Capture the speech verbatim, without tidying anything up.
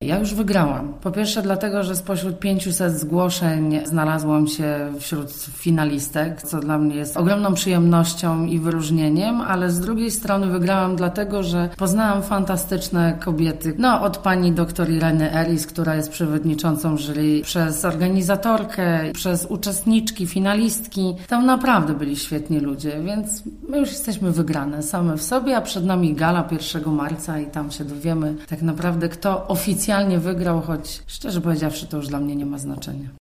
Ja już wygrałam. Po pierwsze dlatego, że spośród pięciuset zgłoszeń znalazłam się wśród finalistek, co dla mnie jest ogromną przyjemnością i wyróżnieniem, ale z drugiej strony wygrałam dlatego, że poznałam fantastyczne kobiety. No, od pani doktor Ireny Elis, która jest przewodniczącą jury, przez organizatorkę, przez uczestniczki, finalistki. Tam naprawdę byli świetni ludzie, więc my już jesteśmy wygrane same w sobie, a przed nami gala pierwszego marca i tam się dowiemy tak naprawdę, kto oficjalnie wygrał, choć szczerze powiedziawszy to już dla mnie nie ma znaczenia.